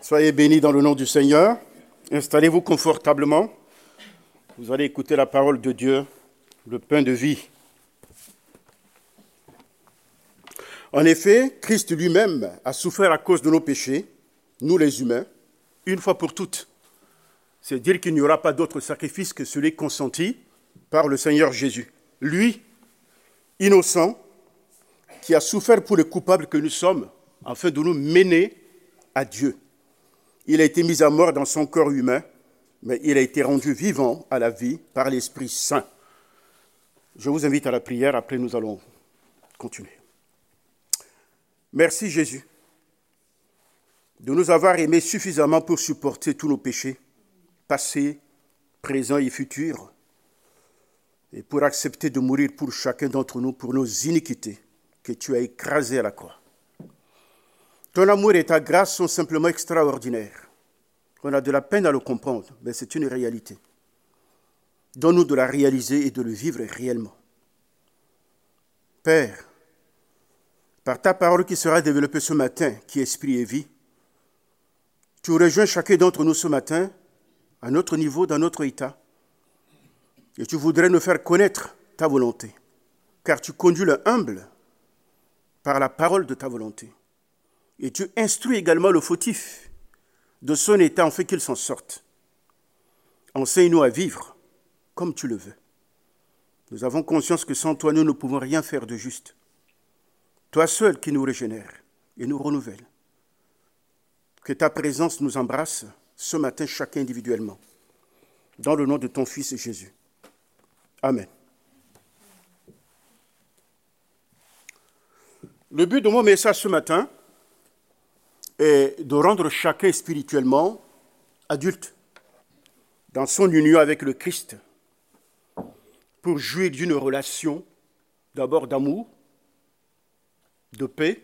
Soyez bénis dans le nom du Seigneur. Installez-vous confortablement. Vous allez écouter la parole de Dieu, le pain de vie. En effet, Christ lui-même a souffert à cause de nos péchés, nous les humains, une fois pour toutes. C'est dire qu'il n'y aura pas d'autre sacrifice que celui consenti par le Seigneur Jésus. Lui, innocent, qui a souffert pour les coupables que nous sommes, afin de nous mener à Dieu. Il a été mis à mort dans son corps humain, mais il a été rendu vivant à la vie par l'Esprit Saint. Je vous invite à la prière, après nous allons continuer. Merci Jésus de nous avoir aimés suffisamment pour supporter tous nos péchés, passés, présents et futurs, et pour accepter de mourir pour chacun d'entre nous pour nos iniquités que tu as écrasées à la croix. Ton amour et ta grâce sont simplement extraordinaires. On a de la peine à le comprendre, mais c'est une réalité. Donne-nous de la réaliser et de le vivre réellement. Père, par ta parole qui sera développée ce matin, qui est esprit et vie, tu rejoins chacun d'entre nous ce matin, à notre niveau, dans notre état, et tu voudrais nous faire connaître ta volonté, car tu conduis le humble par la parole de ta volonté. Et tu instruis également le fautif de son état en fait qu'il s'en sorte. Enseigne-nous à vivre comme tu le veux. Nous avons conscience que sans toi, nous ne pouvons rien faire de juste. Toi seul qui nous régénère et nous renouvelle. Que ta présence nous embrasse ce matin, chacun individuellement. Dans le nom de ton Fils Jésus. Amen. Le but de mon message ce matin est de rendre chacun spirituellement adulte dans son union avec le Christ pour jouir d'une relation d'abord d'amour, de paix.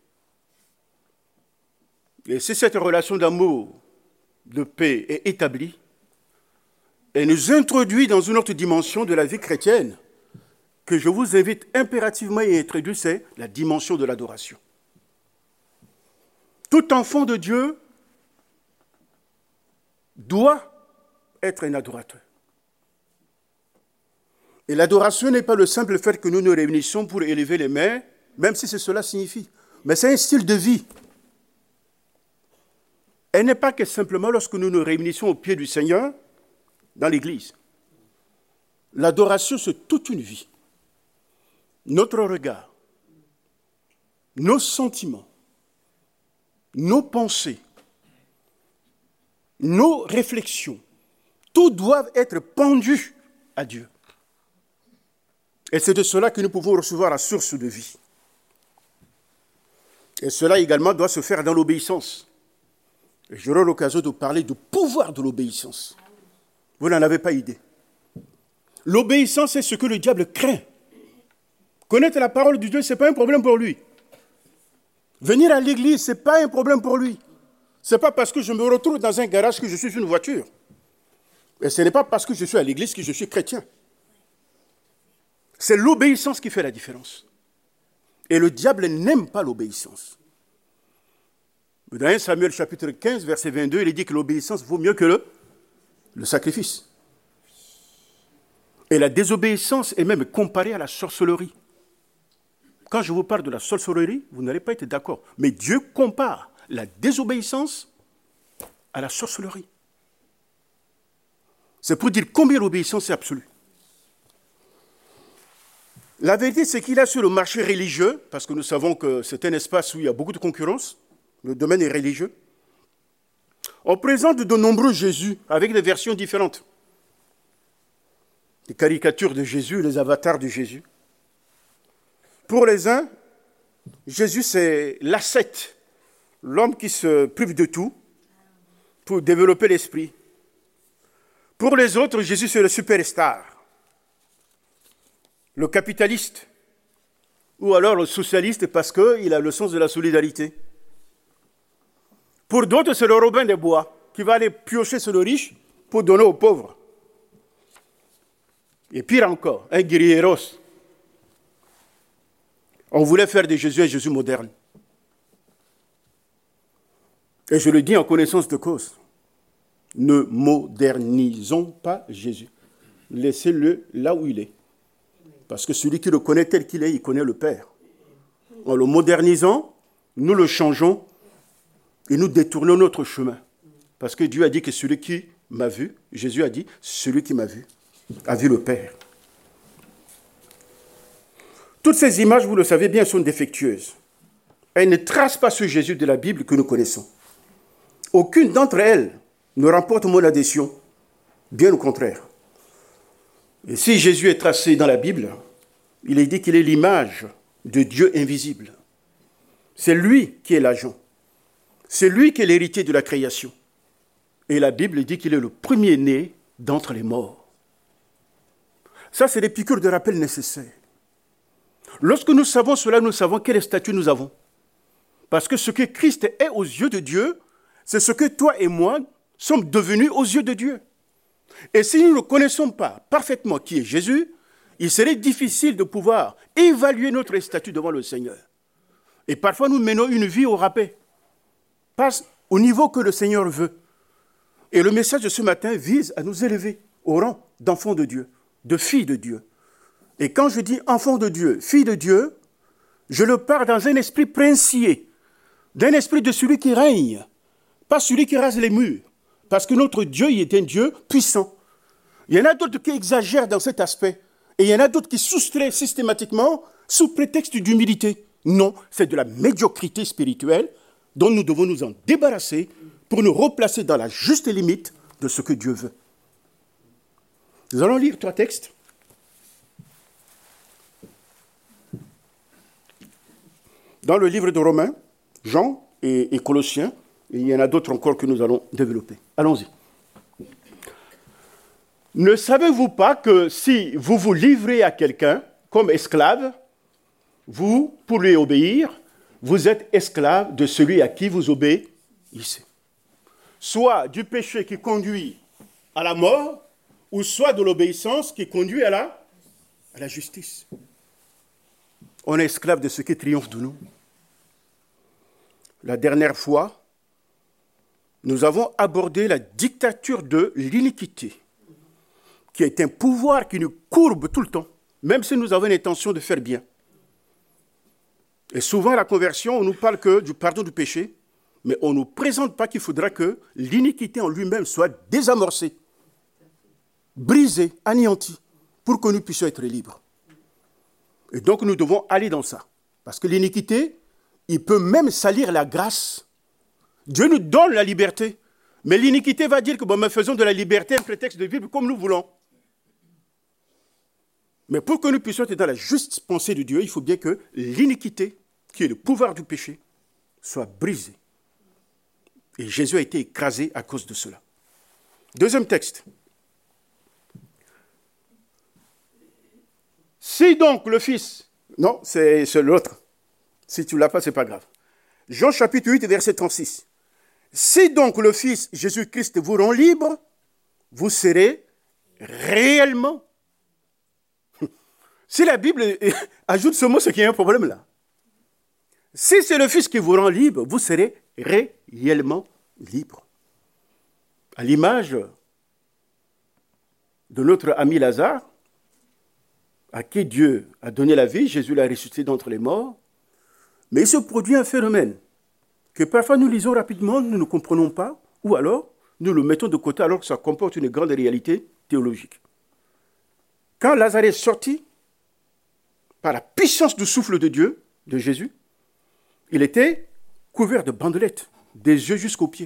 Et si cette relation d'amour, de paix est établie, elle nous introduit dans une autre dimension de la vie chrétienne que je vous invite impérativement à introduire, c'est la dimension de l'adoration. Tout enfant de Dieu doit être un adorateur. Et l'adoration n'est pas le simple fait que nous nous réunissons pour élever les mains, même si c'est cela signifie. Mais c'est un style de vie. Elle n'est pas que simplement lorsque nous nous réunissons au pied du Seigneur dans l'Église. L'adoration, c'est toute une vie. Notre regard, nos sentiments, nos pensées, nos réflexions, tout doit être pendu à Dieu. Et c'est de cela que nous pouvons recevoir la source de vie. Et cela également doit se faire dans l'obéissance. Et j'aurai l'occasion de parler du pouvoir de l'obéissance. Vous n'en avez pas idée. L'obéissance, c'est ce que le diable craint. Connaître la parole de Dieu, ce n'est pas un problème pour lui. Venir à l'église, ce n'est pas un problème pour lui. Ce n'est pas parce que je me retrouve dans un garage que je suis une voiture. Et ce n'est pas parce que je suis à l'église que je suis chrétien. C'est l'obéissance qui fait la différence. Et le diable n'aime pas l'obéissance. Dans 1 Samuel chapitre 15, verset 22, il dit que l'obéissance vaut mieux que le sacrifice. Et la désobéissance est même comparée à la sorcellerie. Quand je vous parle de la sorcellerie, vous n'allez pas être d'accord. Mais Dieu compare la désobéissance à la sorcellerie. C'est pour dire combien l'obéissance est absolue. La vérité, c'est qu'il y a sur le marché religieux, parce que nous savons que c'est un espace où il y a beaucoup de concurrence, le domaine est religieux, on présente de nombreux Jésus avec des versions différentes. Les caricatures de Jésus, les avatars de Jésus. Pour les uns, Jésus, c'est l'ascète, l'homme qui se prive de tout pour développer l'esprit. Pour les autres, Jésus, c'est le superstar, le capitaliste, ou alors le socialiste parce qu'il a le sens de la solidarité. Pour d'autres, c'est le Robin des Bois qui va aller piocher sur le riche pour donner aux pauvres. Et pire encore, un guerrieros. On voulait faire de Jésus un Jésus moderne. Et je le dis en connaissance de cause. Ne modernisons pas Jésus. Laissez-le là où il est. Parce que celui qui le connaît tel qu'il est, il connaît le Père. En le modernisant, nous le changeons et nous détournons notre chemin. Parce que Dieu a dit que celui qui m'a vu, Jésus a dit, celui qui m'a vu, a vu le Père. Toutes ces images, vous le savez bien, sont défectueuses. Elles ne tracent pas ce Jésus de la Bible que nous connaissons. Aucune d'entre elles ne remporte mon adhésion, bien au contraire. Et si Jésus est tracé dans la Bible, il est dit qu'il est l'image de Dieu invisible. C'est lui qui est l'agent. C'est lui qui est l'héritier de la création. Et la Bible dit qu'il est le premier-né d'entre les morts. Ça, c'est des piqûres de rappel nécessaires. Lorsque nous savons cela, nous savons quel statut nous avons. Parce que ce que Christ est aux yeux de Dieu, c'est ce que toi et moi sommes devenus aux yeux de Dieu. Et si nous ne connaissons pas parfaitement qui est Jésus, il serait difficile de pouvoir évaluer notre statut devant le Seigneur. Et parfois, nous menons une vie au râpé, pas au niveau que le Seigneur veut. Et le message de ce matin vise à nous élever au rang d'enfants de Dieu, de filles de Dieu. Et quand je dis enfant de Dieu, fille de Dieu, je le parle dans un esprit princier, d'un esprit de celui qui règne, pas celui qui rase les murs. Parce que notre Dieu, il est un Dieu puissant. Il y en a d'autres qui exagèrent dans cet aspect. Et il y en a d'autres qui soustraient systématiquement sous prétexte d'humilité. Non, c'est de la médiocrité spirituelle dont nous devons nous en débarrasser pour nous replacer dans la juste limite de ce que Dieu veut. Nous allons lire 3 textes. Dans le livre de Romains, Jean et Colossiens, et il y en a d'autres encore que nous allons développer. Allons-y. Ne savez-vous pas que si vous vous livrez à quelqu'un comme esclave, vous, pour lui obéir, vous êtes esclave de celui à qui vous obéissez. Soit du péché qui conduit à la mort, ou soit de l'obéissance qui conduit à la justice. On est esclave de ce qui triomphe de nous. La dernière fois, nous avons abordé la dictature de l'iniquité, qui est un pouvoir qui nous courbe tout le temps, même si nous avons l'intention de faire bien. Et souvent, à la conversion, on nous parle que du pardon du péché, mais on ne nous présente pas qu'il faudra que l'iniquité en lui-même soit désamorcée, brisée, anéantie, pour que nous puissions être libres. Et donc, nous devons aller dans ça. Parce que l'iniquité, il peut même salir la grâce. Dieu nous donne la liberté. Mais l'iniquité va dire que nous faisons de la liberté un prétexte de vivre comme nous voulons. Mais pour que nous puissions être dans la juste pensée de Dieu, il faut bien que l'iniquité, qui est le pouvoir du péché, soit brisée. Et Jésus a été écrasé à cause de cela. Deuxième texte. Si donc le Fils... Non, c'est l'autre. Si tu ne l'as pas, ce n'est pas grave. Jean chapitre 8, verset 36. Si donc le Fils Jésus-Christ vous rend libre, vous serez réellement. Si la Bible ajoute ce mot, c'est qu'il y a un problème là. Si c'est le Fils qui vous rend libre, vous serez réellement libre. À l'image de notre ami Lazare, à qui Dieu a donné la vie, Jésus l'a ressuscité d'entre les morts, mais il se produit un phénomène que parfois nous lisons rapidement, nous ne comprenons pas, ou alors nous le mettons de côté alors que ça comporte une grande réalité théologique. Quand Lazare est sorti, par la puissance du souffle de Dieu, de Jésus, il était couvert de bandelettes, des yeux jusqu'aux pieds.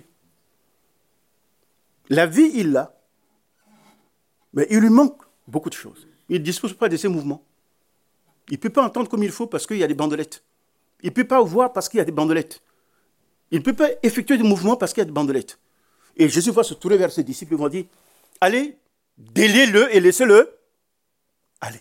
La vie, il l'a, mais il lui manque beaucoup de choses. Il ne dispose pas de ses mouvements. Il ne peut pas entendre comme il faut parce qu'il y a des bandelettes. Il ne peut pas voir parce qu'il y a des bandelettes. Il ne peut pas effectuer des mouvements parce qu'il y a des bandelettes. Et Jésus va se tourner vers ses disciples et va dire, allez, déliez-le et laissez-le aller.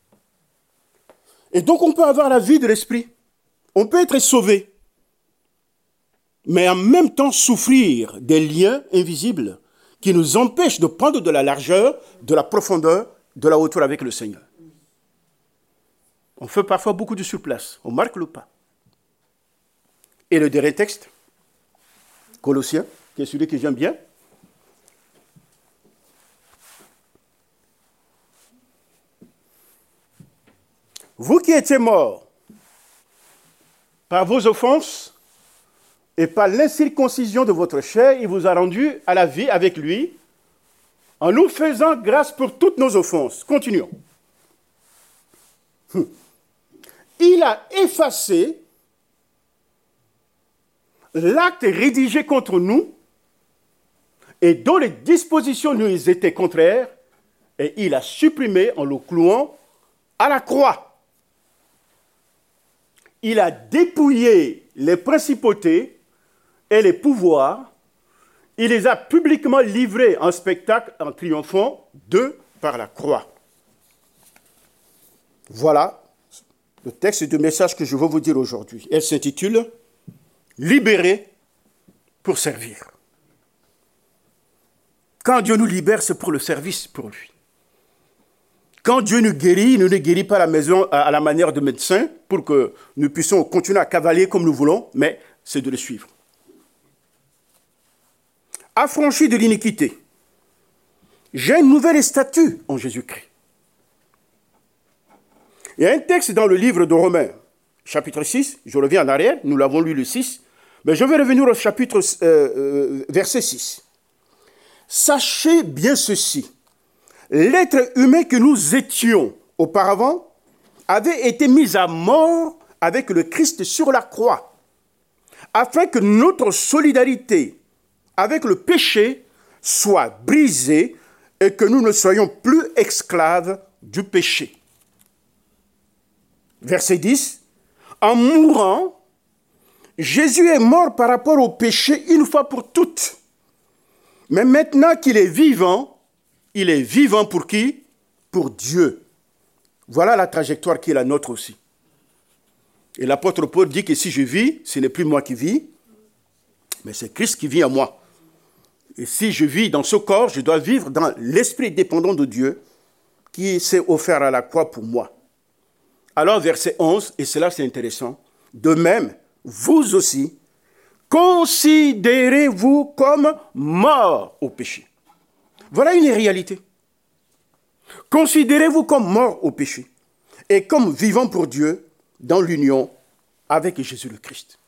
Et donc on peut avoir la vie de l'esprit. On peut être sauvé. Mais en même temps souffrir des liens invisibles qui nous empêchent de prendre de la largeur, de la profondeur, de la hauteur avec le Seigneur. On fait parfois beaucoup de surplace. On marque le pas. Et le dernier texte, Colossiens, qui est celui que j'aime bien. Vous qui étiez morts par vos offenses et par l'incirconcision de votre chair, il vous a rendu à la vie avec lui, en nous faisant grâce pour toutes nos offenses. Continuons. Il a effacé l'acte rédigé contre nous et dont les dispositions nous étaient contraires, et il a supprimé en le clouant à la croix. Il a dépouillé les principautés et les pouvoirs. Il les a publiquement livrés en spectacle en triomphant d'eux par la croix. Voilà le texte du message que je veux vous dire aujourd'hui. Elle s'intitule « Libérés pour servir ». Quand Dieu nous libère, c'est pour le service pour lui. Quand Dieu nous guérit, il ne nous guérit pas à la maison à la manière de médecin pour que nous puissions continuer à cavaler comme nous voulons, mais c'est de le suivre. Affranchi de l'iniquité, j'ai un nouvel statut en Jésus-Christ. Il y a un texte dans le livre de Romains, chapitre 6, je reviens en arrière, nous l'avons lu le 6, mais je vais revenir au chapitre verset 6. Sachez bien ceci, l'être humain que nous étions auparavant avait été mis à mort avec le Christ sur la croix, afin que notre solidarité avec le péché soit brisée et que nous ne soyons plus esclaves du péché. Verset 10. En mourant, Jésus est mort par rapport au péché une fois pour toutes. Mais maintenant qu'il est vivant pour qui? Pour Dieu. Voilà la trajectoire qui est la nôtre aussi. Et l'apôtre Paul dit que si je vis, ce n'est plus moi qui vis, mais c'est Christ qui vit en moi. Et si je vis dans ce corps, je dois vivre dans l'esprit dépendant de Dieu qui s'est offert à la croix pour moi. Alors, verset 11, et cela c'est intéressant, de même, vous aussi, considérez-vous comme morts au péché. Voilà une réalité. Considérez-vous comme morts au péché et comme vivants pour Dieu dans l'union avec Jésus le Christ.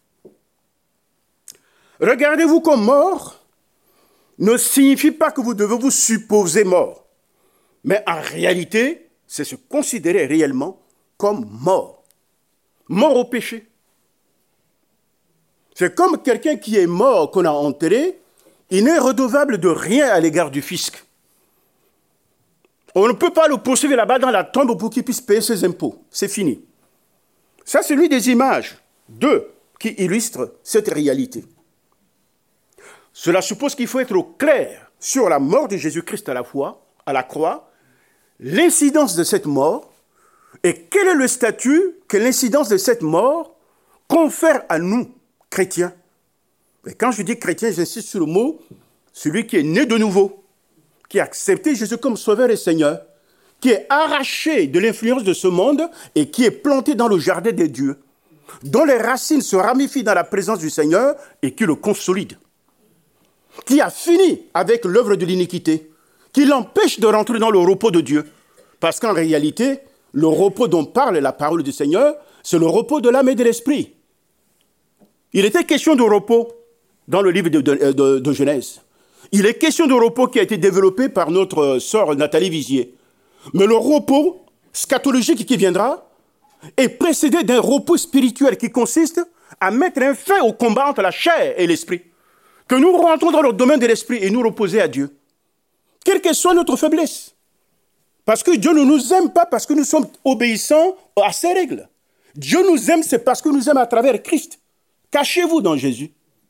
Regardez-vous comme morts ne signifie pas que vous devez vous supposer mort, mais en réalité, c'est se considérer réellement comme mort. Mort au péché. C'est comme quelqu'un qui est mort, qu'on a enterré, il n'est redevable de rien à l'égard du fisc. On ne peut pas le poursuivre là-bas dans la tombe pour qu'il puisse payer ses impôts. C'est fini. Ça, c'est l'une des images, qui illustrent cette réalité. Cela suppose qu'il faut être au clair sur la mort de Jésus-Christ à la croix, l'incidence de cette mort, et quel est le statut que l'incidence de cette mort confère à nous, chrétiens. Et quand je dis chrétien, j'insiste sur le mot, celui qui est né de nouveau, qui a accepté Jésus comme sauveur et Seigneur, qui est arraché de l'influence de ce monde et qui est planté dans le jardin des dieux, dont les racines se ramifient dans la présence du Seigneur et qui le consolide, qui a fini avec l'œuvre de l'iniquité, qui l'empêche de rentrer dans le repos de Dieu. Parce qu'en réalité, le repos dont parle la parole du Seigneur, c'est le repos de l'âme et de l'esprit. Il était question de repos dans le livre de Genèse. Il est question de repos qui a été développé par notre sœur Nathalie Vizier. Mais le repos scatologique qui viendra est précédé d'un repos spirituel qui consiste à mettre un fin au combat entre la chair et l'esprit. Que nous rentrons dans le domaine de l'esprit et nous reposer à Dieu. Quelle que soit notre faiblesse. Parce que Dieu ne nous aime pas parce que nous sommes obéissants à ses règles. Dieu nous aime, c'est parce que nous aime à travers Christ. Cachez-vous dans Jésus.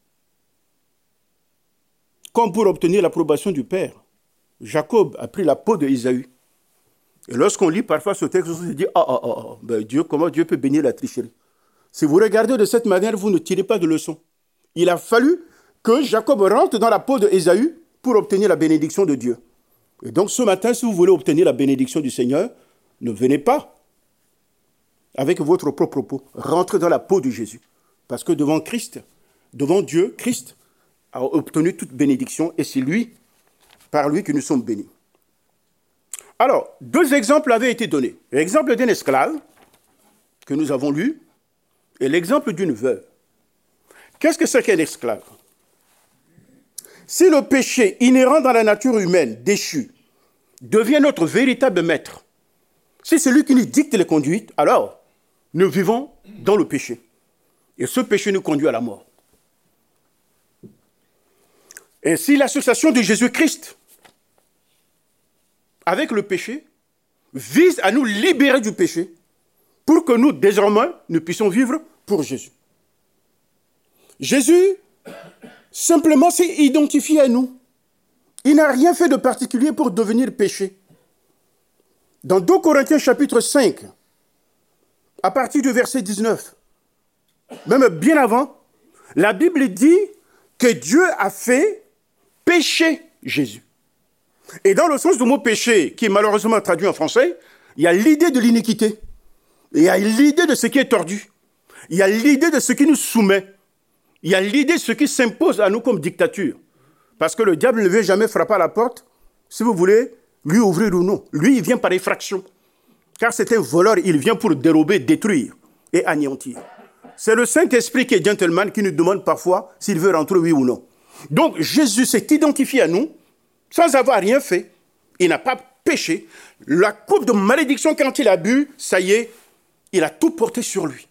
Comme pour obtenir l'approbation du Père, Jacob a pris la peau d'Ésaü. Et lorsqu'on lit parfois ce texte, on se dit, Dieu, comment Dieu peut bénir la tricherie? Si vous regardez de cette manière, vous ne tirez pas de leçon. Il a fallu que Jacob rentre dans la peau d'Ésaü pour obtenir la bénédiction de Dieu. Et donc ce matin, si vous voulez obtenir la bénédiction du Seigneur, ne venez pas avec votre propre peau. Rentrez dans la peau de Jésus. Parce que devant Christ, devant Dieu, Christ, a obtenu toute bénédiction et c'est lui, par lui, que nous sommes bénis. Alors, deux exemples avaient été donnés. L'exemple d'un esclave, que nous avons lu, et l'exemple d'une veuve. Qu'est-ce que c'est qu'un esclave? Si le péché inhérent dans la nature humaine, déchue, devient notre véritable maître, si c'est lui qui nous dicte les conduites, alors nous vivons dans le péché. Et ce péché nous conduit à la mort. Ainsi, l'association de Jésus-Christ avec le péché vise à nous libérer du péché pour que nous, désormais, nous puissions vivre pour Jésus. Jésus, simplement, s'est identifié à nous. Il n'a rien fait de particulier pour devenir péché. Dans 2 Corinthiens chapitre 5, à partir du verset 19, même bien avant, la Bible dit que Dieu a fait pécher Jésus. Et dans le sens du mot péché, qui est malheureusement traduit en français, il y a l'idée de l'iniquité. Il y a l'idée de ce qui est tordu. Il y a l'idée de ce qui nous soumet. Il y a l'idée de ce qui s'impose à nous comme dictature. Parce que le diable ne veut jamais frapper à la porte, si vous voulez, lui ouvrir ou non. Lui, il vient par effraction. Car c'est un voleur, il vient pour dérober, détruire et anéantir. C'est le Saint-Esprit qui est gentleman qui nous demande parfois s'il veut rentrer, oui ou non. Donc Jésus s'est identifié à nous sans avoir rien fait. Il n'a pas péché. La coupe de malédiction, quand il a bu, ça y est, il a tout porté sur lui.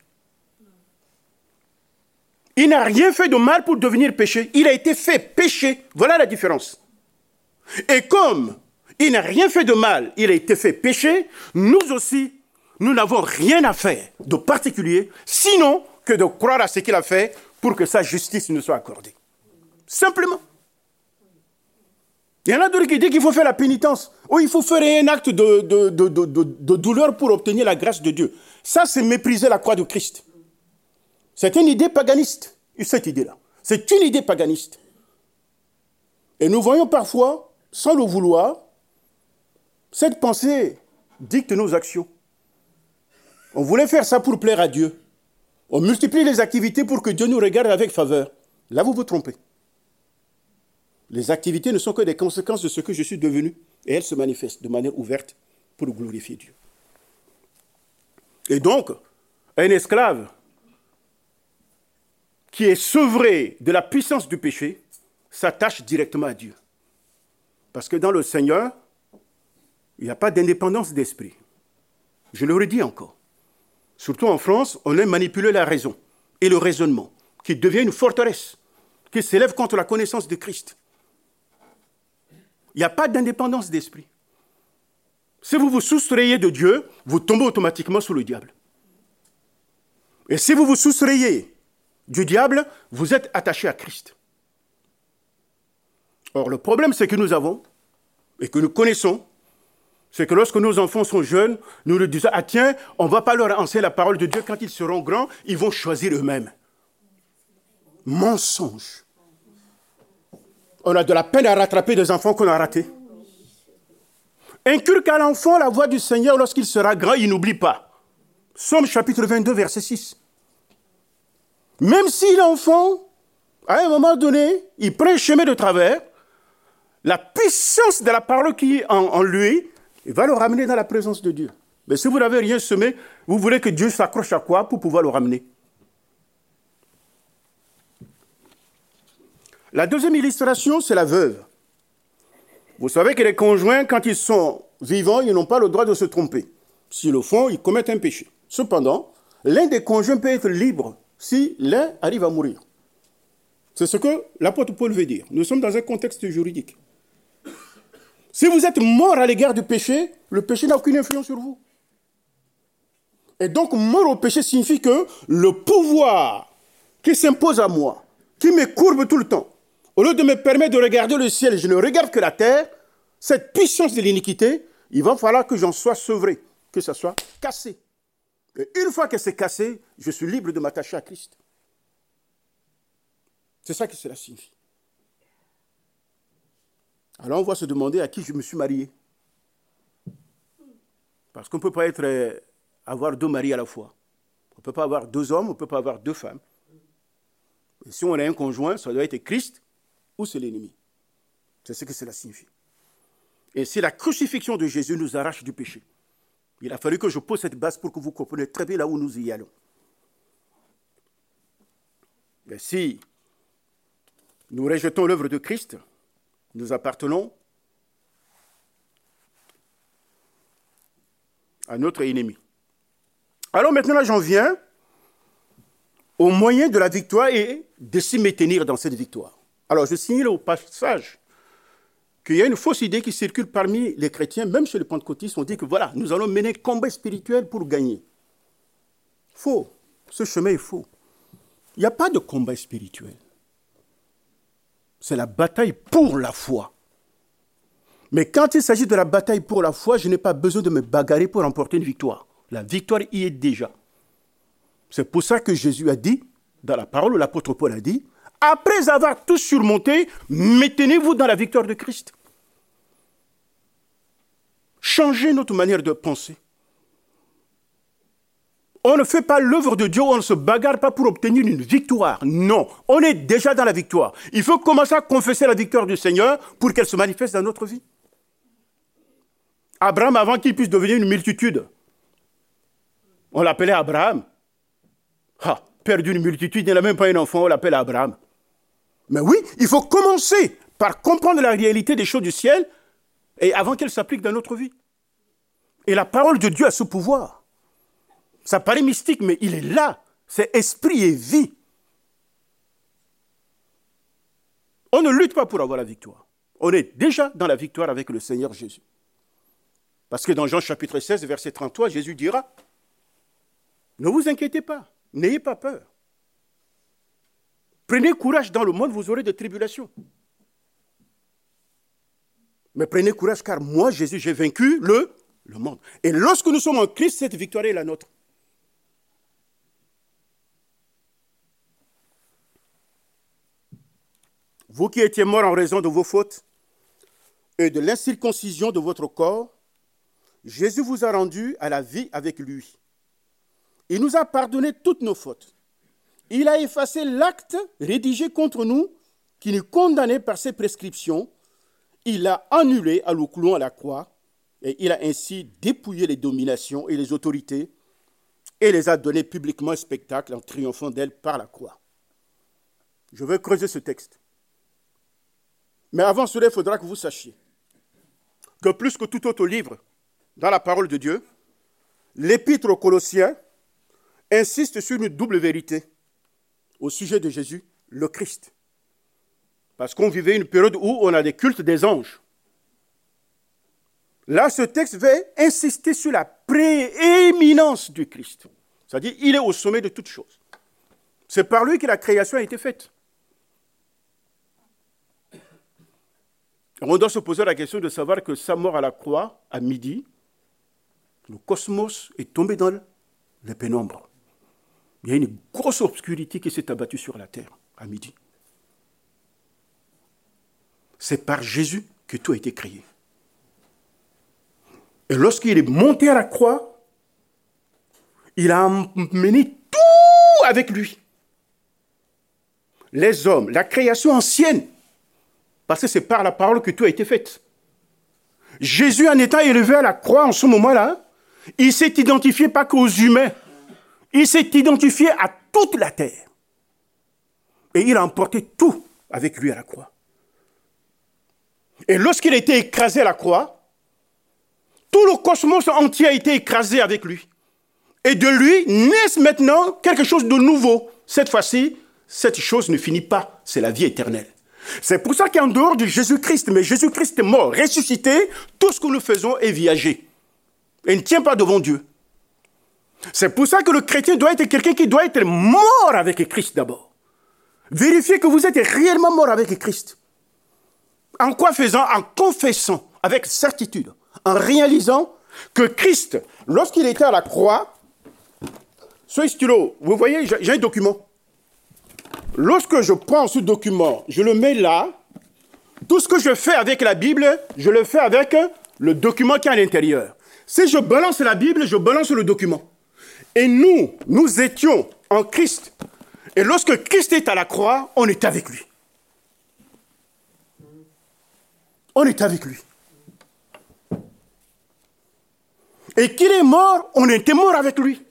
Il n'a rien fait de mal pour devenir péché. Il a été fait péché. Voilà la différence. Et comme il n'a rien fait de mal, il a été fait péché, nous aussi, nous n'avons rien à faire de particulier, sinon que de croire à ce qu'il a fait pour que sa justice nous soit accordée. Simplement. Il y en a d'autres qui disent qu'il faut faire la pénitence. Ou il faut faire un acte de douleur pour obtenir la grâce de Dieu. Ça, c'est mépriser la croix de Christ. C'est une idée paganiste, cette idée-là. C'est une idée paganiste. Et nous voyons parfois, sans le vouloir, cette pensée dicte nos actions. On voulait faire ça pour plaire à Dieu. On multiplie les activités pour que Dieu nous regarde avec faveur. Là, vous vous trompez. Les activités ne sont que des conséquences de ce que je suis devenu. Et elles se manifestent de manière ouverte pour glorifier Dieu. Et donc, un esclave qui est sevré de la puissance du péché s'attache directement à Dieu. Parce que dans le Seigneur, il n'y a pas d'indépendance d'esprit. Je le redis encore. Surtout en France, on aime manipuler la raison et le raisonnement, qui devient une forteresse, qui s'élève contre la connaissance de Christ. Il n'y a pas d'indépendance d'esprit. Si vous vous soustrayez de Dieu, vous tombez automatiquement sous le diable. Et si vous vous soustrayez du diable, vous êtes attaché à Christ. Or, le problème, c'est que nous avons, et que nous connaissons, c'est que lorsque nos enfants sont jeunes, nous leur disons, ah tiens, on ne va pas leur enseigner la parole de Dieu. Quand ils seront grands, ils vont choisir eux-mêmes. Mensonge. On a de la peine à rattraper des enfants qu'on a ratés. Inculque à l'enfant la voix du Seigneur lorsqu'il sera grand, il n'oublie pas. Psaume chapitre 22, verset 6. Même si l'enfant, à un moment donné, il prend un chemin de travers, la puissance de la parole qui est en lui, il va le ramener dans la présence de Dieu. Mais si vous n'avez rien semé, vous voulez que Dieu s'accroche à quoi pour pouvoir le ramener? La deuxième illustration, c'est la veuve. Vous savez que les conjoints, quand ils sont vivants, ils n'ont pas le droit de se tromper. S'ils le font, ils commettent un péché. Cependant, l'un des conjoints peut être libre si l'un arrive à mourir. C'est ce que l'apôtre Paul veut dire. Nous sommes dans un contexte juridique. Si vous êtes mort à l'égard du péché, le péché n'a aucune influence sur vous. Et donc, mort au péché signifie que le pouvoir qui s'impose à moi, qui me courbe tout le temps, au lieu de me permettre de regarder le ciel, je ne regarde que la terre, cette puissance de l'iniquité, il va falloir que j'en sois sevré, que ça soit cassé. Et une fois que c'est cassé, je suis libre de m'attacher à Christ. C'est ça que cela signifie. Alors on va se demander à qui je me suis marié. Parce qu'on ne peut pas avoir deux maris à la fois. On ne peut pas avoir deux hommes, on ne peut pas avoir deux femmes. Et si on a un conjoint, ça doit être Christ ou c'est l'ennemi. C'est ce que cela signifie. Et c'est la crucifixion de Jésus nous arrache du péché. Il a fallu que je pose cette base pour que vous compreniez très bien là où nous y allons. Mais si nous rejetons l'œuvre de Christ, nous appartenons à notre ennemi. Alors maintenant, là, j'en viens au moyen de la victoire et de s'y maintenir dans cette victoire. Alors, je signale au passage qu'il y a une fausse idée qui circule parmi les chrétiens, même chez les pentecôtistes, on dit que voilà, nous allons mener combat spirituel pour gagner. Faux. Ce chemin est faux. Il n'y a pas de combat spirituel. C'est la bataille pour la foi. Mais quand il s'agit de la bataille pour la foi, je n'ai pas besoin de me bagarrer pour remporter une victoire. La victoire y est déjà. C'est pour ça que Jésus a dit, dans la parole où l'apôtre Paul a dit, après avoir tout surmonté, maintenez-vous dans la victoire de Christ. Changez notre manière de penser. On ne fait pas l'œuvre de Dieu, on ne se bagarre pas pour obtenir une victoire. Non, on est déjà dans la victoire. Il faut commencer à confesser la victoire du Seigneur pour qu'elle se manifeste dans notre vie. Abraham, avant qu'il puisse devenir une multitude, on l'appelait Abraham. Père d'une multitude, il n'a même pas un enfant, on l'appelle Abraham. Mais oui, il faut commencer par comprendre la réalité des choses du ciel et avant qu'elles s'appliquent dans notre vie. Et la parole de Dieu a ce pouvoir. Ça paraît mystique, mais il est là. C'est esprit et vie. On ne lutte pas pour avoir la victoire. On est déjà dans la victoire avec le Seigneur Jésus. Parce que dans Jean chapitre 16, verset 33, Jésus dira, ne vous inquiétez pas, n'ayez pas peur. Prenez courage dans le monde, vous aurez des tribulations. Mais prenez courage car moi, Jésus, j'ai vaincu le monde. Et lorsque nous sommes en Christ, cette victoire est la nôtre. Vous qui étiez morts en raison de vos fautes et de l'incirconcision de votre corps, Jésus vous a rendu à la vie avec lui. Il nous a pardonné toutes nos fautes. Il a effacé l'acte rédigé contre nous qui nous condamnait par ses prescriptions. Il l'a annulé à le clouant à la croix et il a ainsi dépouillé les dominations et les autorités et les a données publiquement un spectacle en triomphant d'elles par la croix. Je vais creuser ce texte. Mais avant cela, il faudra que vous sachiez que plus que tout autre livre dans la parole de Dieu, l'Épître aux Colossiens insiste sur une double vérité au sujet de Jésus, le Christ. Parce qu'on vivait une période où on a des cultes des anges. Là, ce texte va insister sur la prééminence du Christ. C'est-à-dire, il est au sommet de toutes choses. C'est par lui que la création a été faite. On doit se poser la question de savoir que sa mort à la croix, à midi, le cosmos est tombé dans les pénombres. Il y a une grosse obscurité qui s'est abattue sur la terre à midi. C'est par Jésus que tout a été créé. Et lorsqu'il est monté à la croix, il a emmené tout avec lui. Les hommes, la création ancienne, parce que c'est par la parole que tout a été fait. Jésus, en étant élevé à la croix en ce moment-là, il s'est identifié pas qu'aux humains, il s'est identifié à toute la terre. Et il a emporté tout avec lui à la croix. Et lorsqu'il a été écrasé à la croix, tout le cosmos entier a été écrasé avec lui. Et de lui naît maintenant quelque chose de nouveau. Cette fois-ci, cette chose ne finit pas, c'est la vie éternelle. C'est pour ça qu'en dehors de Jésus-Christ, mais Jésus-Christ est mort, ressuscité, tout ce que nous faisons est viager. Et ne tient pas devant Dieu. C'est pour ça que le chrétien doit être quelqu'un qui doit être mort avec Christ d'abord. Vérifiez que vous êtes réellement mort avec Christ. En quoi faisant? En confessant avec certitude, en réalisant que Christ, lorsqu'il était à la croix, ce stylo, vous voyez, j'ai un document. Lorsque je prends ce document, je le mets là, tout ce que je fais avec la Bible, je le fais avec le document qui est à l'intérieur. Si je balance la Bible, je balance le document. Et nous étions en Christ. Et lorsque Christ est à la croix, on est avec lui. on est avec lui. Et qu'il est mort, on était mort avec lui.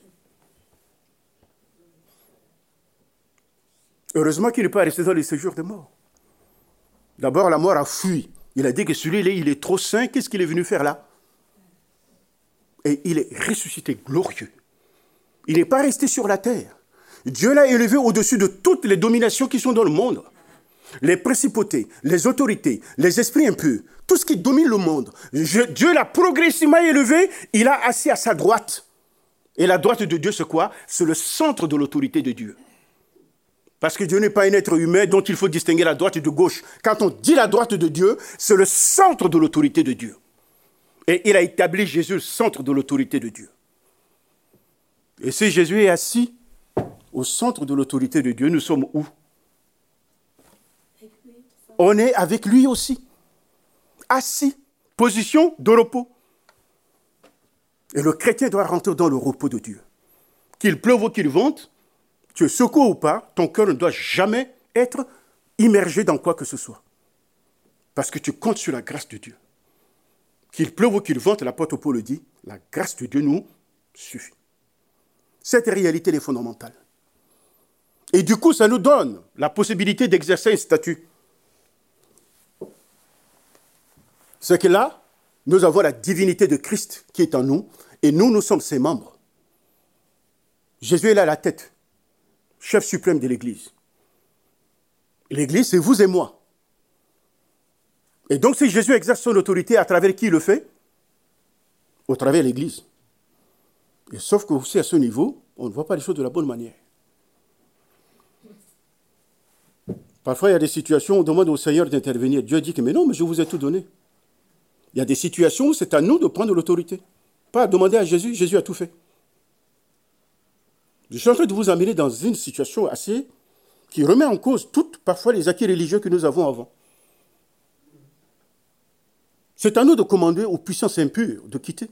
Heureusement qu'il n'est pas resté dans les séjours des morts. D'abord, la mort a fui. Il a dit que celui-là, il est trop saint. Qu'est-ce qu'il est venu faire là? Et il est ressuscité glorieux. Il n'est pas resté sur la terre. Dieu l'a élevé au-dessus de toutes les dominations qui sont dans le monde. Les principautés, les autorités, les esprits impurs, tout ce qui domine le monde. Dieu l'a progressivement élevé, il a assis à sa droite. Et la droite de Dieu, c'est quoi? C'est le centre de l'autorité de Dieu. Parce que Dieu n'est pas un être humain dont il faut distinguer la droite de gauche. Quand on dit la droite de Dieu, c'est le centre de l'autorité de Dieu. Et il a établi Jésus le centre de l'autorité de Dieu. Et si Jésus est assis au centre de l'autorité de Dieu, nous sommes où? On est avec lui aussi. Assis, position de repos. Et le chrétien doit rentrer dans le repos de Dieu. Qu'il pleuve ou qu'il vente, tu es secoué ou pas, ton cœur ne doit jamais être immergé dans quoi que ce soit. Parce que tu comptes sur la grâce de Dieu. Qu'il pleuve ou qu'il vente, l'apôtre Paul le dit, la grâce de Dieu nous suffit. Cette réalité est fondamentale. Et du coup, ça nous donne la possibilité d'exercer un statut. C'est que là, nous avons la divinité de Christ qui est en nous, et nous sommes ses membres. Jésus est là à la tête, chef suprême de l'Église. L'Église, c'est vous et moi. Et donc, si Jésus exerce son autorité, à travers qui il le fait? Au travers de l'Église. Et sauf que aussi à ce niveau, on ne voit pas les choses de la bonne manière. Parfois, il y a des situations où on demande au Seigneur d'intervenir. Dieu dit que, mais non, mais je vous ai tout donné. Il y a des situations où c'est à nous de prendre l'autorité. Pas à demander à Jésus, Jésus a tout fait. Je suis en train de vous amener dans une situation assez qui remet en cause parfois les acquis religieux que nous avons avant. C'est à nous de commander aux puissances impures de quitter.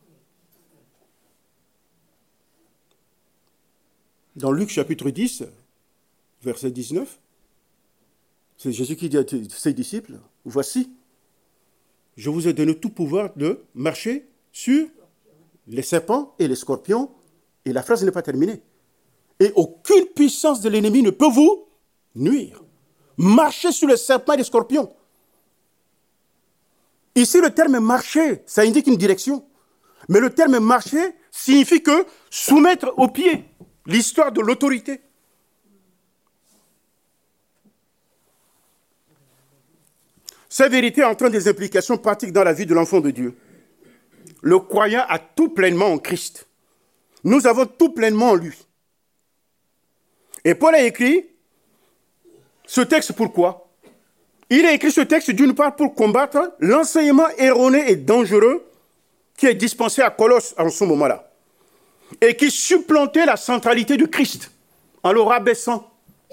Dans Luc chapitre 10, verset 19, c'est Jésus qui dit à ses disciples, « Voici, je vous ai donné tout pouvoir de marcher sur les serpents et les scorpions. » Et la phrase n'est pas terminée. « Et aucune puissance de l'ennemi ne peut vous nuire. » Marchez sur les serpents et les scorpions. Ici, le terme « marcher », ça indique une direction. Mais le terme « marcher » signifie que soumettre aux pieds l'histoire de l'autorité. Cette vérité entraîne des implications pratiques dans la vie de l'enfant de Dieu. Le croyant a tout pleinement en Christ. Nous avons tout pleinement en lui. Et Paul a écrit ce texte pourquoi? Il a écrit ce texte d'une part pour combattre l'enseignement erroné et dangereux qui est dispensé à Colosse en ce moment-là et qui supplantait la centralité de Christ en le rabaissant.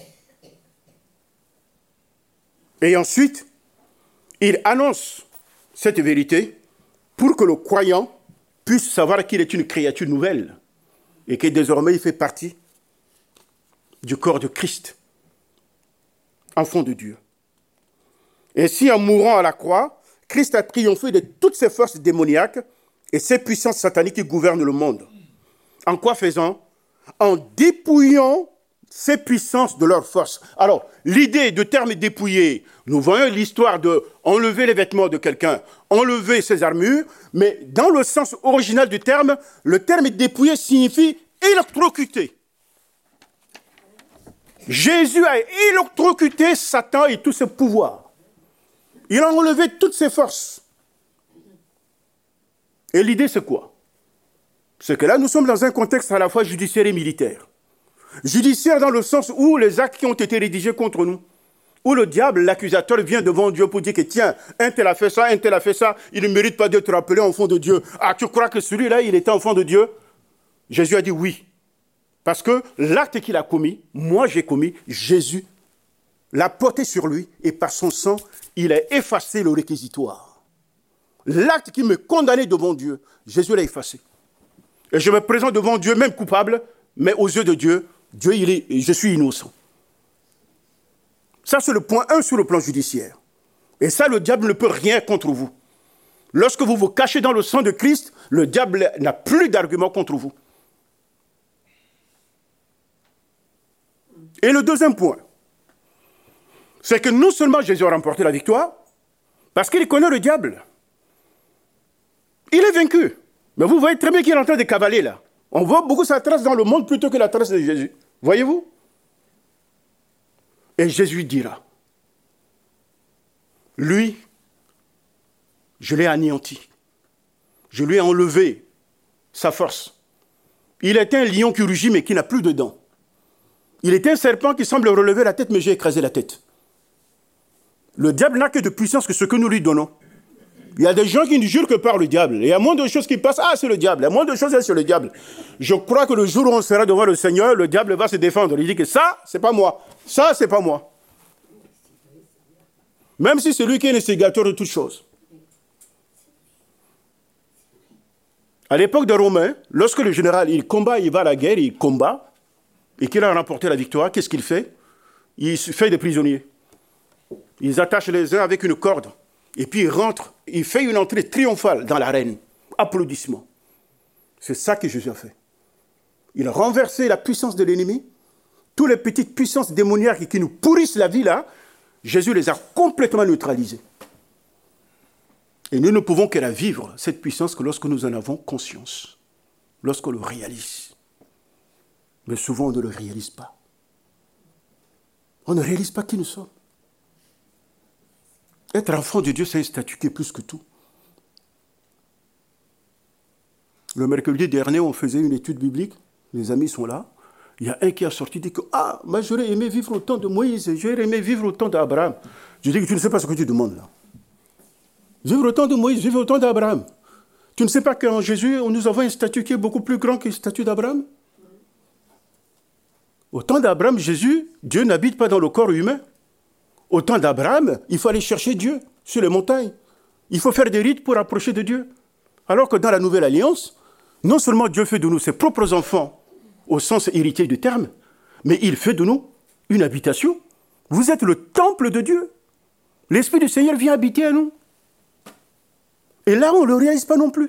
Et ensuite, il annonce cette vérité pour que le croyant puisse savoir qu'il est une créature nouvelle et que désormais il fait partie du corps de Christ, enfant de Dieu. Ainsi, en mourant à la croix, Christ a triomphé de toutes ces forces démoniaques et ces puissances sataniques qui gouvernent le monde. En quoi faisant? En dépouillant ces puissances de leur force. Alors, l'idée de terme dépouiller, nous voyons l'histoire de enlever les vêtements de quelqu'un, enlever ses armures, mais dans le sens original du terme, le terme dépouiller signifie électrocuter. Jésus a électrocuté Satan et tous ses pouvoirs. Il a enlevé toutes ses forces. Et l'idée, c'est quoi? C'est que là, nous sommes dans un contexte à la fois judiciaire et militaire. Judiciaire dans le sens où les actes qui ont été rédigés contre nous, où le diable, l'accusateur, vient devant Dieu pour dire que tiens, un tel a fait ça, un tel a fait ça, il ne mérite pas d'être appelé enfant de Dieu. Ah, tu crois que celui-là, il était enfant de Dieu? Jésus a dit oui. Parce que l'acte qu'il a commis, moi j'ai commis, Jésus l'a porté sur lui et par son sang, il a effacé le réquisitoire. L'acte qui me condamnait devant Dieu, Jésus l'a effacé. Et je me présente devant Dieu, même coupable, mais aux yeux de Dieu, je suis innocent. Ça, c'est le point 1 sur le plan judiciaire. Et ça, le diable ne peut rien contre vous. Lorsque vous vous cachez dans le sang de Christ, le diable n'a plus d'argument contre vous. Et le deuxième point, c'est que non seulement Jésus a remporté la victoire, parce qu'il connaît le diable. Il est vaincu. Mais vous voyez très bien qu'il est en train de cavaler là. On voit beaucoup sa trace dans le monde plutôt que la trace de Jésus. Voyez-vous? Et Jésus dira, lui, je l'ai anéanti. Je lui ai enlevé sa force. Il était un lion qui rugit mais qui n'a plus de dents. Il était un serpent qui semble relever la tête, mais j'ai écrasé la tête. Le diable n'a que de puissance que ce que nous lui donnons. Il y a des gens qui ne jurent que par le diable. Et il y a moins de choses qui passent, ah, c'est le diable. Il y a moins de choses, c'est le diable. Je crois que le jour où on sera devant le Seigneur, le diable va se défendre. Il dit que ça, c'est pas moi. Ça, c'est pas moi. Même si c'est lui qui est l'instigateur de toutes choses. À l'époque des Romains, lorsque le général, il combat, il va à la guerre, il combat, et qu'il a remporté la victoire, qu'est-ce qu'il fait? Il fait des prisonniers. Ils attachent les uns avec une corde. Et puis il rentre, il fait une entrée triomphale dans l'arène. Applaudissements. C'est ça que Jésus a fait. Il a renversé la puissance de l'ennemi. Toutes les petites puissances démoniaques qui nous pourrissent la vie là, Jésus les a complètement neutralisées. Et nous ne pouvons que la vivre, cette puissance, que lorsque nous en avons conscience. Lorsqu'on le réalise. Mais souvent on ne le réalise pas. On ne réalise pas qui nous sommes. Être enfant de Dieu, c'est un statut qui est plus que tout. Le mercredi dernier, on faisait une étude biblique. Les amis sont là. Il y a un qui a sorti, dit que « Ah, moi j'aurais aimé vivre au temps de Moïse, j'aurais aimé vivre au temps d'Abraham. » Je dis que tu ne sais pas ce que tu demandes là. Vivre au temps de Moïse, vivre au temps d'Abraham. Tu ne sais pas qu'en Jésus, nous avons un statut qui est beaucoup plus grand que le statut d'Abraham? Au temps d'Abraham, Jésus, Dieu n'habite pas dans le corps humain. Au temps d'Abraham, il faut aller chercher Dieu sur les montagnes. Il faut faire des rites pour approcher de Dieu. Alors que dans la Nouvelle Alliance, non seulement Dieu fait de nous ses propres enfants, au sens héritier du terme, mais il fait de nous une habitation. Vous êtes le temple de Dieu. L'Esprit du Seigneur vient habiter à nous. Et là, on ne le réalise pas non plus.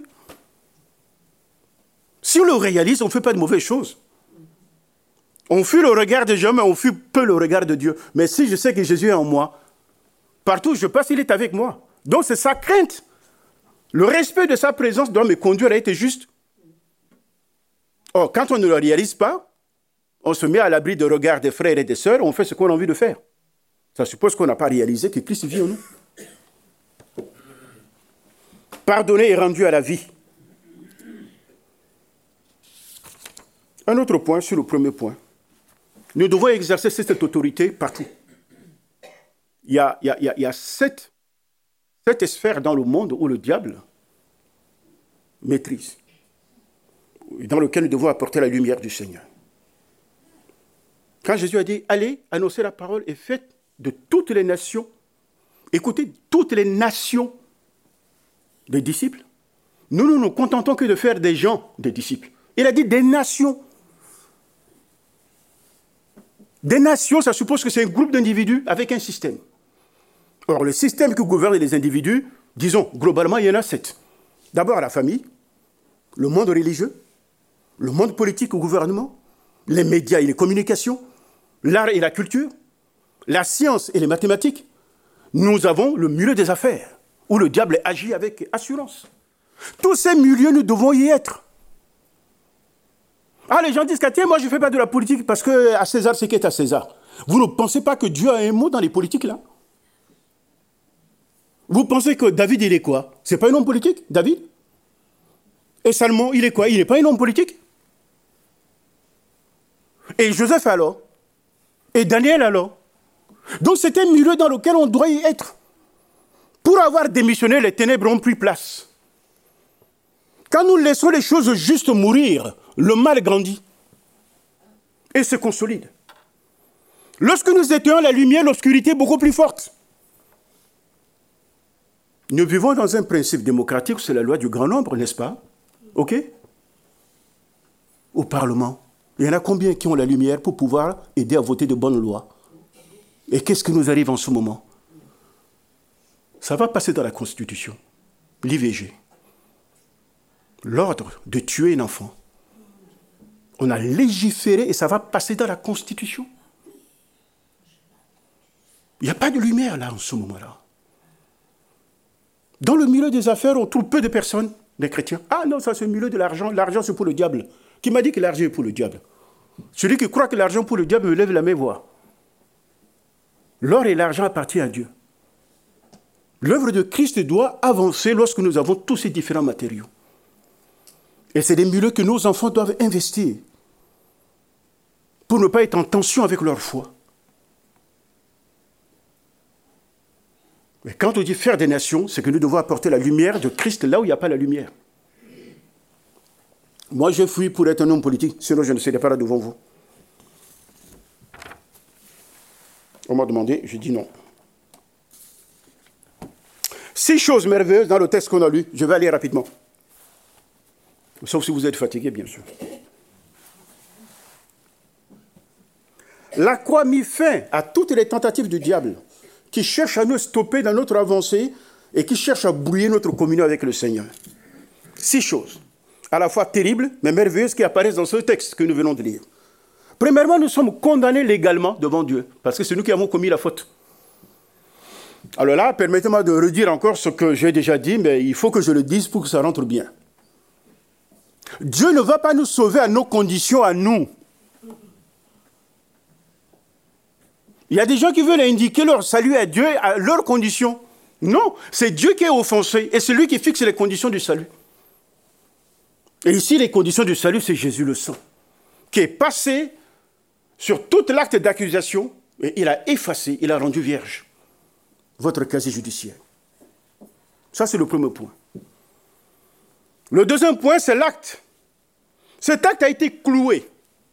Si on le réalise, on ne fait pas de mauvaises choses. On fuit le regard des gens, mais on fuit peu le regard de Dieu. Mais si je sais que Jésus est en moi, partout où je passe, il est avec moi. Donc c'est sa crainte. Le respect de sa présence doit me conduire à être juste. Or, quand on ne le réalise pas, on se met à l'abri de regard des frères et des sœurs, on fait ce qu'on a envie de faire. Ça suppose qu'on n'a pas réalisé que Christ vit en nous. Pardonné et rendu à la vie. Un autre point sur le premier point. Nous devons exercer cette autorité partout. Il y a sept sphères dans le monde où le diable maîtrise, dans lequel nous devons apporter la lumière du Seigneur. Quand Jésus a dit, allez, annoncez la parole et faites de toutes les nations, écoutez, toutes les nations des disciples, nous ne nous contentons que de faire des gens des disciples. Il a dit des nations. Des nations, ça suppose que c'est un groupe d'individus avec un système. Or, le système qui gouverne les individus, disons, globalement, il y en a 7. D'abord, la famille, le monde religieux, le monde politique au gouvernement, les médias et les communications, l'art et la culture, la science et les mathématiques. Nous avons le milieu des affaires, où le diable agit avec assurance. Tous ces milieux, nous devons y être. Ah, les gens disent que tiens, moi je ne fais pas de la politique parce que à César, c'est qui est à César. Vous ne pensez pas que Dieu a un mot dans les politiques là? Vous pensez que David, il est quoi? C'est pas un homme politique, David? Et Salomon, il est quoi? Il n'est pas un homme politique? Et Joseph alors? Et Daniel alors? Donc c'est un milieu dans lequel on doit y être. Pour avoir démissionné, les ténèbres ont pris place. Quand nous laissons les choses juste mourir, le mal grandit et se consolide. Lorsque nous étions à la lumière, l'obscurité est beaucoup plus forte. Nous vivons dans un principe démocratique, c'est la loi du grand nombre, n'est-ce pas? OK? Au Parlement, il y en a combien qui ont la lumière pour pouvoir aider à voter de bonnes lois? Et qu'est-ce qui nous arrive en ce moment? ça va passer dans la Constitution. L'IVG. L'ordre de tuer un enfant. On a légiféré et ça va passer dans la Constitution. Il n'y a pas de lumière là en ce moment-là. Dans le milieu des affaires, on trouve peu de personnes, des chrétiens. Ah non, ça c'est le milieu de l'argent. L'argent c'est pour le diable. Qui m'a dit que l'argent est pour le diable? Celui qui croit que l'argent est pour le diable me lève la main voir. L'or et l'argent appartiennent à Dieu. L'œuvre de Christ doit avancer lorsque nous avons tous ces différents matériaux. Et c'est des milieux que nos enfants doivent investir pour ne pas être en tension avec leur foi. Mais quand on dit faire des nations, c'est que nous devons apporter la lumière de Christ là où il n'y a pas la lumière. Moi, je fuis pour être un homme politique, sinon je ne serai pas là devant vous. On m'a demandé, j'ai dit non. 6 choses merveilleuses dans le texte qu'on a lu. Je vais aller rapidement. Sauf si vous êtes fatigué, bien sûr. La croix mit fin à toutes les tentatives du diable qui cherchent à nous stopper dans notre avancée et qui cherchent à brouiller notre communion avec le Seigneur. 6 choses, à la fois terribles, mais merveilleuses, qui apparaissent dans ce texte que nous venons de lire. Premièrement, nous sommes condamnés légalement devant Dieu, parce que c'est nous qui avons commis la faute. Alors là, permettez-moi de redire encore ce que j'ai déjà dit, mais il faut que je le dise pour que ça rentre bien. Dieu ne va pas nous sauver à nos conditions, à nous. Il y a des gens qui veulent indiquer leur salut à Dieu à leurs conditions. Non, c'est Dieu qui est offensé et c'est lui qui fixe les conditions du salut. Et ici, les conditions du salut, c'est Jésus le Saint, qui est passé sur tout l'acte d'accusation et il a effacé, il a rendu vierge votre casier judiciaire. Ça, c'est le premier point. Le deuxième point, c'est l'acte. Cet acte a été cloué.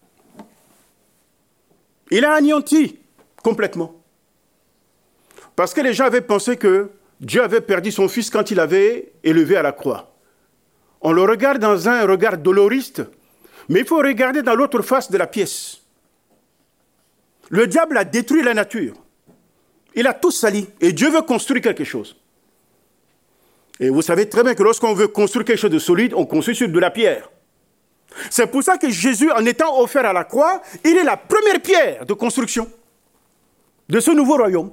Il a anéanti complètement. Parce que les gens avaient pensé que Dieu avait perdu son fils quand il l'avait élevé à la croix. On le regarde dans un regard doloriste, mais il faut regarder dans l'autre face de la pièce. Le diable a détruit la nature. Il a tout sali. Et Dieu veut construire quelque chose. Et vous savez très bien que lorsqu'on veut construire quelque chose de solide, on construit sur de la pierre. C'est pour ça que Jésus, en étant offert à la croix, il est la première pierre de construction de ce nouveau royaume.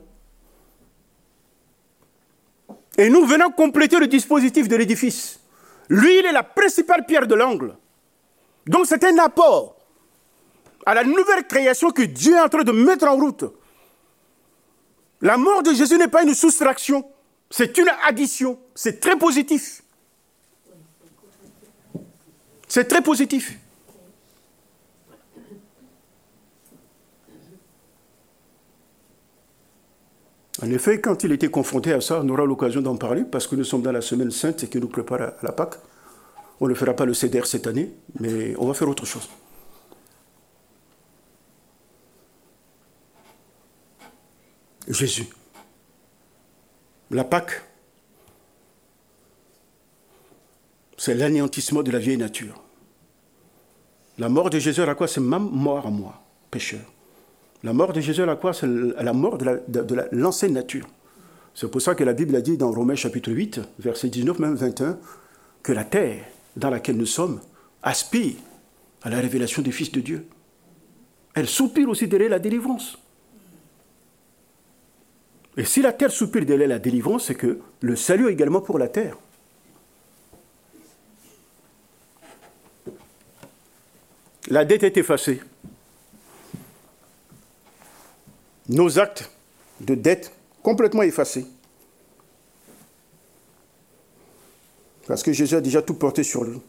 Et nous venons compléter le dispositif de l'édifice. Lui, il est la principale pierre de l'angle. Donc c'est un apport à la nouvelle création que Dieu est en train de mettre en route. La mort de Jésus n'est pas une soustraction, c'est une addition. C'est très positif. C'est très positif. En effet, quand il était confronté à ça, on aura l'occasion d'en parler parce que nous sommes dans la semaine sainte et qui nous prépare à la Pâque. On ne fera pas le CDR cette année, mais on va faire autre chose. Jésus. La Pâque, c'est l'anéantissement de la vieille nature. La mort de Jésus à la croix, c'est ma mort à moi, pécheur. La mort de Jésus à la croix, c'est la mort de l'ancienne nature. C'est pour ça que la Bible a dit dans Romains chapitre 8, verset 19, même 21, que la terre dans laquelle nous sommes aspire à la révélation du Fils de Dieu. Elle soupire aussi derrière la délivrance. Et si la terre soupire derrière la délivrance, c'est que le salut est également pour la terre. La dette est effacée. Nos actes de dette complètement effacés. Parce que Jésus a déjà tout porté sur lui.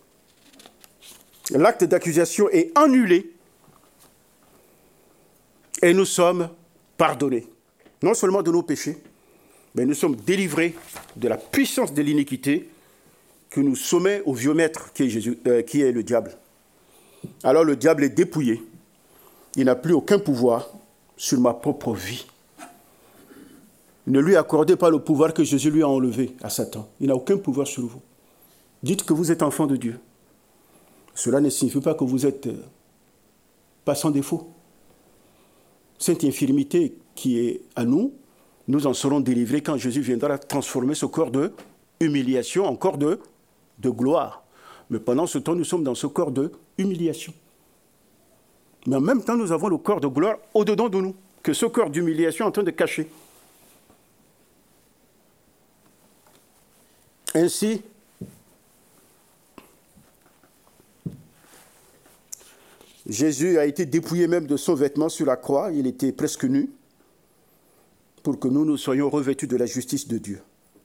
L'acte d'accusation est annulé et nous sommes pardonnés. Non seulement de nos péchés, mais nous sommes délivrés de la puissance de l'iniquité que nous soumet au vieux maître qui est le diable. Alors le diable est dépouillé. Il n'a plus aucun pouvoir sur ma propre vie. Ne lui accordez pas le pouvoir que Jésus lui a enlevé à Satan. Il n'a aucun pouvoir sur vous. Dites que vous êtes enfant de Dieu. Cela ne signifie pas que vous êtes pas sans défaut. Cette infirmité qui est à nous nous en serons délivrés quand Jésus viendra transformer ce corps de humiliation en corps de gloire. Mais pendant ce temps, nous sommes dans ce corps de humiliation. Mais en même temps, nous avons le corps de gloire au-dedans de nous, que ce corps d'humiliation est en train de cacher. Ainsi, Jésus a été dépouillé même de son vêtement sur la croix, il était presque nu, pour que nous soyons revêtus de la justice de Dieu.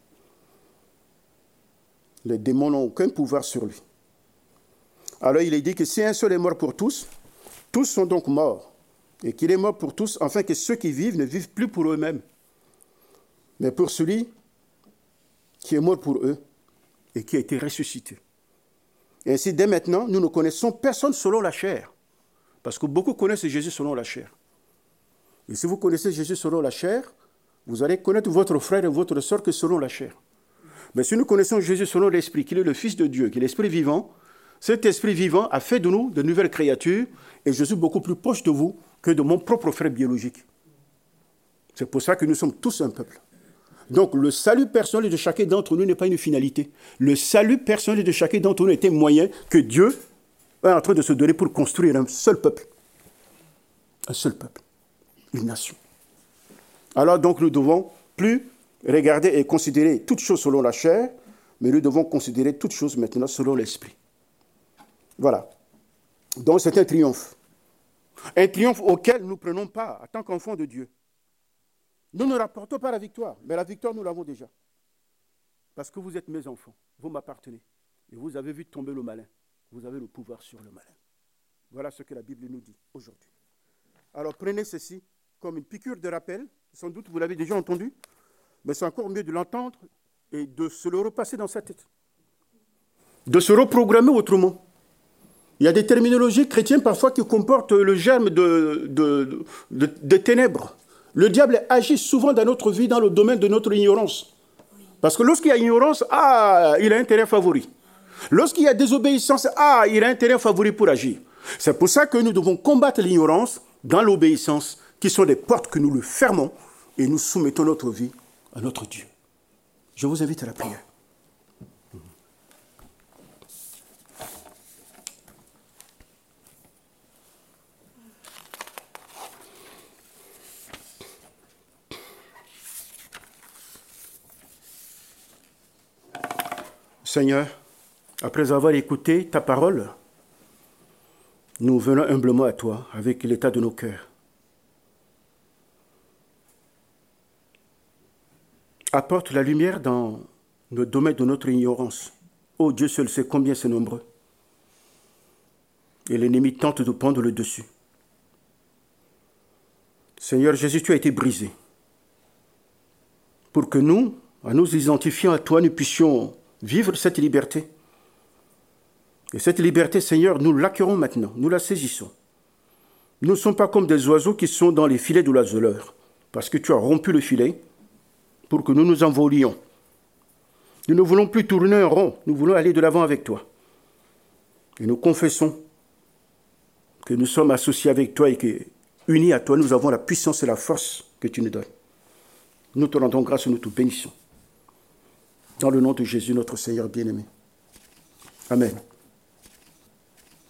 Les démons n'ont aucun pouvoir sur lui. Alors il est dit que si un seul est mort pour tous, tous sont donc morts, et qu'il est mort pour tous, afin que ceux qui vivent ne vivent plus pour eux-mêmes, mais pour celui qui est mort pour eux et qui a été ressuscité. Et ainsi, dès maintenant, nous ne connaissons personne selon la chair, parce que beaucoup connaissent Jésus selon la chair. Et si vous connaissez Jésus selon la chair, vous allez connaître votre frère et votre sœur que selon la chair. Mais si nous connaissons Jésus selon l'Esprit, qu'il est le Fils de Dieu, qu'il est l'Esprit vivant, cet Esprit vivant a fait de nous de nouvelles créatures, et je suis beaucoup plus proche de vous que de mon propre frère biologique. C'est pour ça que nous sommes tous un peuple. Donc le salut personnel de chacun d'entre nous n'est pas une finalité. Le salut personnel de chacun d'entre nous est un moyen que Dieu est en train de se donner pour construire un seul peuple. Un seul peuple. Une nation. Alors donc nous devons plus regarder et considérer toutes choses selon la chair, mais nous devons considérer toutes choses maintenant selon l'esprit. Voilà. Donc c'est un triomphe. Un triomphe auquel nous prenons part en tant qu'enfants de Dieu. Nous ne rapportons pas la victoire, mais la victoire nous l'avons déjà. Parce que vous êtes mes enfants, vous m'appartenez. Et vous avez vu tomber le malin. Vous avez le pouvoir sur le malin. Voilà ce que la Bible nous dit aujourd'hui. Alors prenez ceci comme une piqûre de rappel. Sans doute vous l'avez déjà entendu, mais c'est encore mieux de l'entendre et de se le repasser dans sa tête. De se reprogrammer autrement. Il y a des terminologies chrétiennes parfois qui comportent le germe de ténèbres. Le diable agit souvent dans notre vie, dans le domaine de notre ignorance. Parce que lorsqu'il y a ignorance, il a un terrain favori. Lorsqu'il y a désobéissance, il a un terrain favori pour agir. C'est pour ça que nous devons combattre l'ignorance dans l'obéissance, qui sont des portes que nous le fermons et nous soumettons notre vie à notre Dieu. Je vous invite à la prière. Seigneur, après avoir écouté ta parole, nous venons humblement à toi avec l'état de nos cœurs. Apporte la lumière dans le domaine de notre ignorance. Oh, Dieu seul sait combien c'est nombreux. Et l'ennemi tente de prendre le dessus. Seigneur Jésus, tu as été brisé. Pour que nous, en nous identifiant à toi, nous puissions vivre cette liberté. Et cette liberté, Seigneur, nous l'acquérons maintenant, nous la saisissons. Nous ne sommes pas comme des oiseaux qui sont dans les filets de l'oiseleur, parce que tu as rompu le filet pour que nous nous envolions. Nous ne voulons plus tourner en rond, nous voulons aller de l'avant avec toi. Et nous confessons que nous sommes associés avec toi et que, unis à toi, nous avons la puissance et la force que tu nous donnes. Nous te rendons grâce et nous te bénissons. Dans le nom de Jésus, notre Seigneur bien-aimé. Amen.